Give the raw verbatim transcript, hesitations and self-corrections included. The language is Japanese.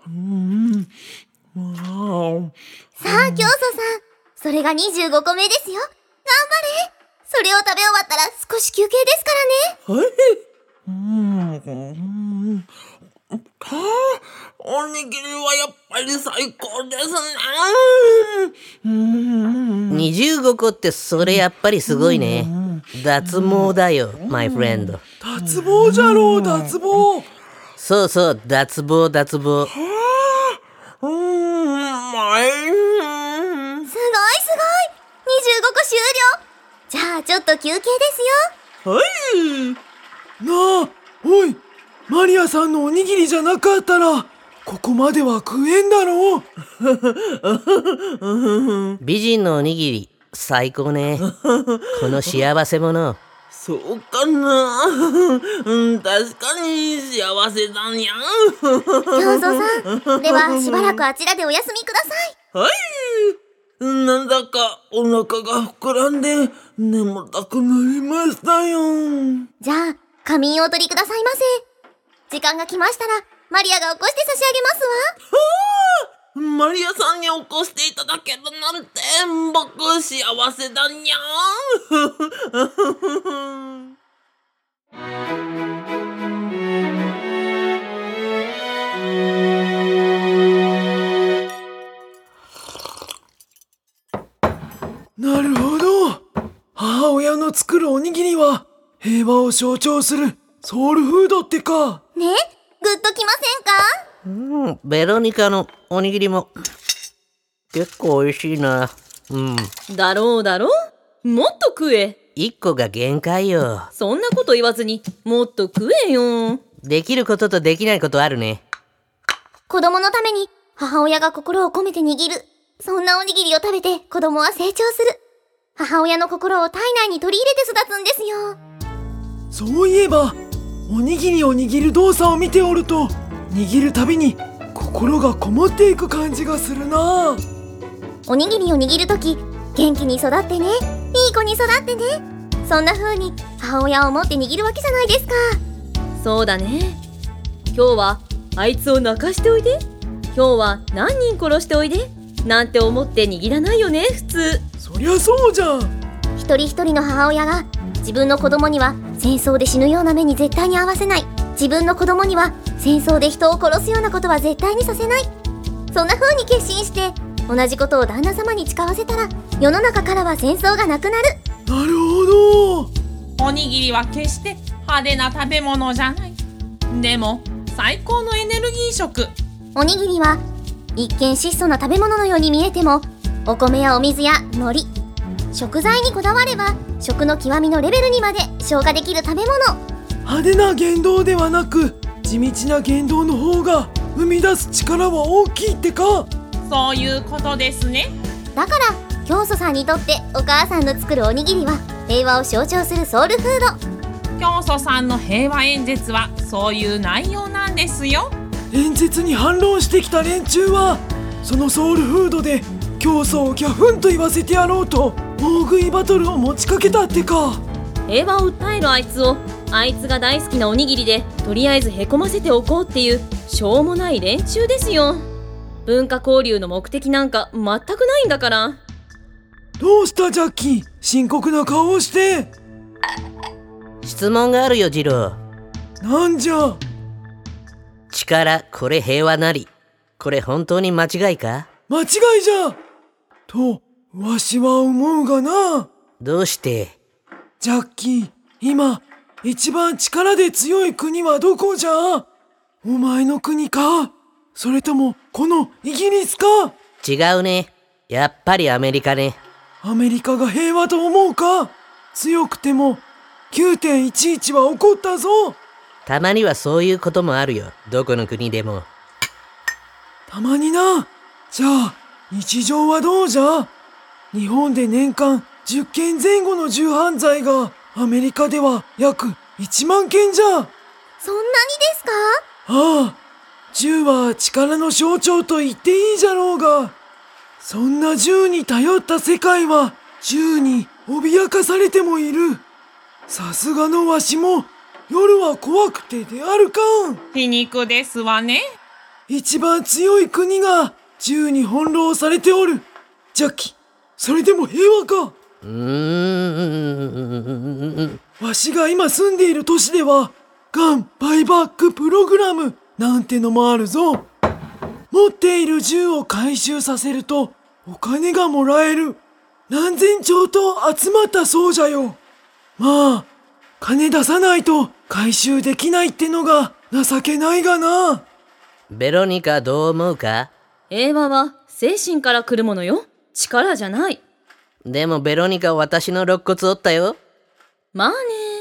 うん、わさあ、教祖さん、それがにじゅうごこめですよ。頑張れ。それを食べ終わったら少し休憩ですからね。 はい。うん、うんはあ、おにぎりはやっぱり最高ですね。うん、 にじゅうごこってそれやっぱりすごいね。脱毛だよ、マイフレンド。 脱毛じゃろう、脱毛。 そうそう、脱毛脱毛。 はあ、うん、まい。 すごいすごい。にじゅうごこ終了。じゃあちょっと休憩ですよ。 はい。なあ、おい、マリアさんのおにぎりじゃなかったらここまでは食えんだろう。 美人のおにぎり最高ね。この幸せ者。 そうかな。うん、確かに幸せだにゃ。 教祖さん、ではしばらくあちらでお休みください。 はい。なんだかお腹が膨らんで眠たくなりましたよ。 じゃあ仮眠をお取りくださいませ。時間が来ましたらマリアが起こして差し上げますわ。 はあ、マリアさんに起こしていただけるなんて僕幸せだにゃ。なるほど。母親の作るおにぎりは平和を象徴するソウルフードってか。 ね、グッときませんか？ うん、ベロニカのおにぎりも結構美味しいな。うん。 だろうだろう。もっと食え。 一個が限界よ。 そんなこと言わずにもっと食えよ。 できることとできないことあるね。 子供のために母親が心を込めて握る、そんなおにぎりを食べて子供は成長する。母親の心を体内に取り入れて育つんですよ。 そういえばおにぎりを握る動作を見ておると握るたびに心がこもっていく感じがするな。 おにぎりを握るとき元気に育ってね、いい子に育ってね、そんな風に母親を思って握るわけじゃないですか。 そうだね。今日はあいつを泣かしておいで、今日は何人殺しておいでなんて思って握らないよね、普通。 そりゃそうじゃん。 一人一人の母親が自分の子供には戦争で死ぬような目に絶対に遭わせない、自分の子供には戦争で人を殺すようなことは絶対にさせない、そんな風に決心して同じことを旦那様に誓わせたら世の中からは戦争がなくなる。 なるほど。 おにぎりは決して派手な食べ物じゃない。でも最高のエネルギー食。 おにぎりは一見質素な食べ物のように見えても、お米やお水や海苔、食材にこだわれば食の極みのレベルにまで消化できる食べ物。 派手な言動ではなく地道な言動の方が生み出す力は大きいってか。 そういうことですね。 だから教祖さんにとってお母さんの作るおにぎりは平和を象徴するソウルフード。 教祖さんの平和演説はそういう内容なんですよ。 演説に反論してきた連中はそのソウルフードで教祖をギャフンと言わせてやろうと大食いバトルを持ちかけたってか。 平和を訴えるあいつをあいつが大好きなおにぎりでとりあえずへこませておこうっていうしょうもない連中ですよ。文化交流の目的なんか全くないんだから。 どうしたジャッキー、深刻な顔をして。 質問があるよジロー。 なんじゃ。 力これ平和なり、これ本当に間違いか？ 間違いじゃとわしは思うがな。 どうして？ ジャッキー、今一番力で強い国はどこじゃ？お前の国か、それともこのイギリスか？ 違うね。やっぱりアメリカね。 アメリカが平和と思うか？強くても きゅうてんいちいち は起こったぞ。 たまにはそういうこともあるよ、どこの国でも。 たまにな。じゃあ日常はどうじゃ？日本で年間じゅっけんぜん後の銃犯罪がアメリカでは約いちまんけんじゃ。 そんなにですか？ ああ、銃は力の象徴と言っていいじゃろうが、そんな銃に頼った世界は銃に脅かされてもいる。さすがのわしも夜は怖くてであるかん。 皮肉ですわね。 一番強い国が銃に翻弄されておる。ジャッキ、それでも平和か？ うーん。 わしが今住んでいる都市ではガンバイバックプログラムなんてのもあるぞ。持っている銃を回収させるとお金がもらえる。何千丁と集まったそうじゃよ。まあ金出さないと回収できないってのが情けないがな。 ベロニカどう思うか？ 平和は精神から来るものよ。力じゃない。 でもベロニカ私の肋骨折ったよ。 まあね。